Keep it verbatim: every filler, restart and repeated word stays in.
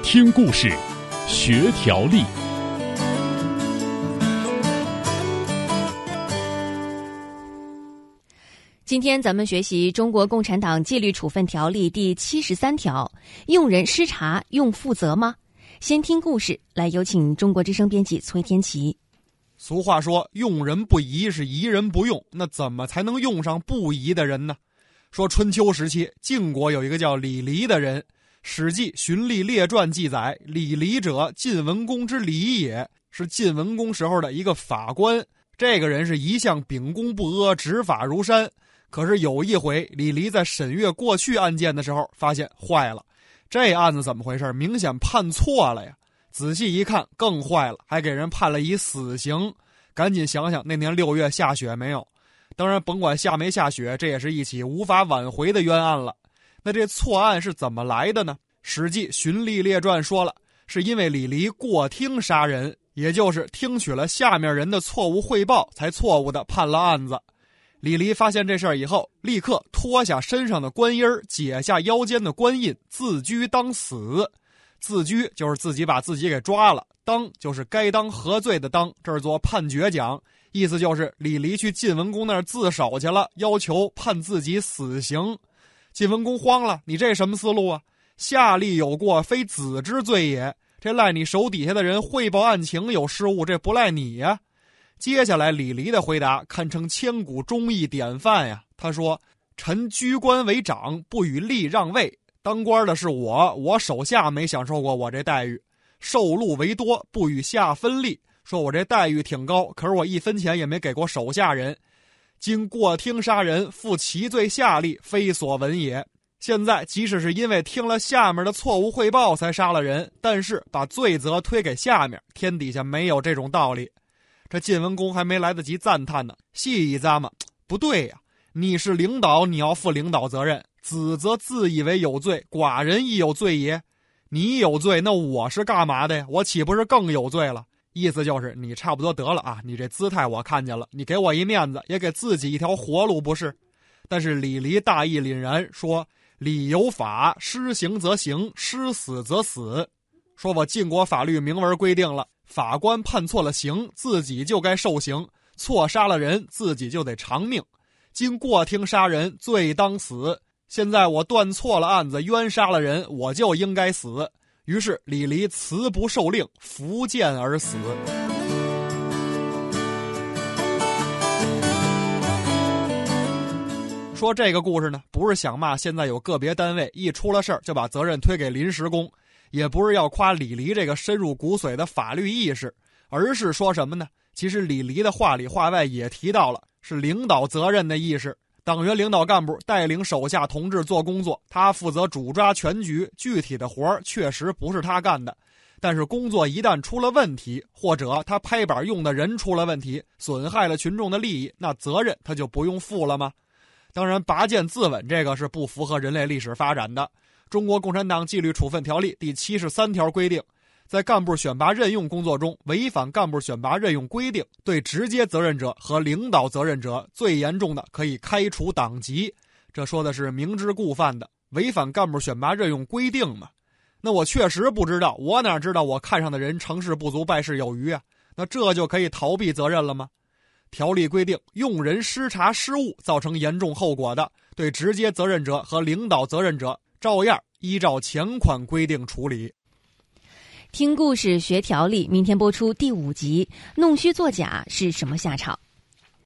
听故事，学条例。 今天咱们学习《中国共产党纪律处分条例》第七十三条，用人失察用负责吗？先听故事，来有请中国之声编辑崔天琪。 俗话说，用人不疑是疑人不用，那怎么才能用上不疑的人呢？说春秋时期，晋国有一个叫李黎的人，《史记·荀吏列传》记载，李黎者，晋文公之李也，是晋文公时候的一个法官。这个人是一向秉公不阿，执法如山。可是有一回，李黎在审阅过去案件的时候，发现坏了，这案子怎么回事？明显判错了呀！仔细一看，更坏了，还给人判了一死刑。赶紧想想那年六月下雪没有？当然，甭管下没下雪，这也是一起无法挽回的冤案了。那这错案是怎么来的呢？《史记·荀吏列传》说了，是因为李黎过听杀人，也就是听取了下面人的错误汇报，才错误的判了案子。李黎发现这事儿以后，立刻脱下身上的官衣儿，解下腰间的官印，自居当死。自居就是自己把自己给抓了，当就是该当何罪的当，这儿做判决讲，意思就是李黎去晋文公那儿自首去了，要求判自己死刑。晋文公慌了，你这什么思路啊？下吏有过，非子之罪也，这赖你手底下的人汇报案情有失误，这不赖你呀。接下来李黎的回答堪称千古忠义典范呀。他说，臣居官为长，不与吏让位，当官的是我，我手下没享受过我这待遇。受禄为多，不与下分利，说我这待遇挺高，可是我一分钱也没给过手下人。今过听杀人，负其罪下吏，非所闻也。现在即使是因为听了下面的错误汇报才杀了人，但是把罪责推给下面，天底下没有这种道理。这晋文公还没来得及赞叹呢，细一咂嘛，不对呀，你是领导，你要负领导责任，子则自以为有罪，寡人亦有罪也。你有罪，那我是干嘛的呀？我岂不是更有罪了？意思就是你差不多得了啊，你这姿态我看见了，你给我一面子，也给自己一条活路不是？但是李黎大义凛然说，理有法，施行则行，施死则死。说我晋国法律明文规定了，法官判错了刑，自己就该受刑，错杀了人，自己就得偿命。今过听杀人，罪当死。现在我断错了案子，冤杀了人，我就应该死。于是李黎辞不受令，伏剑而死。说这个故事呢，不是想骂现在有个别单位一出了事儿就把责任推给临时工，也不是要夸李黎这个深入骨髓的法律意识，而是说什么呢？其实李黎的话里话外也提到了，是领导责任的意识。党员领导干部带领手下同志做工作，他负责主抓全局，具体的活儿确实不是他干的。但是工作一旦出了问题，或者他拍板用的人出了问题，损害了群众的利益，那责任他就不用负了吗？当然，拔剑自刎这个是不符合人类历史发展的。中国共产党纪律处分条例第七十三条规定，在干部选拔任用工作中违反干部选拔任用规定，对直接责任者和领导责任者最严重的可以开除党籍。这说的是明知故犯的，违反干部选拔任用规定嘛。那我确实不知道，我哪知道我看上的人成事不足败事有余啊？那这就可以逃避责任了吗？条例规定，用人失察失误造成严重后果的，对直接责任者和领导责任者照样依照前款规定处理。 听故事学条例，明天播出第五集，弄虚作假是什么下场？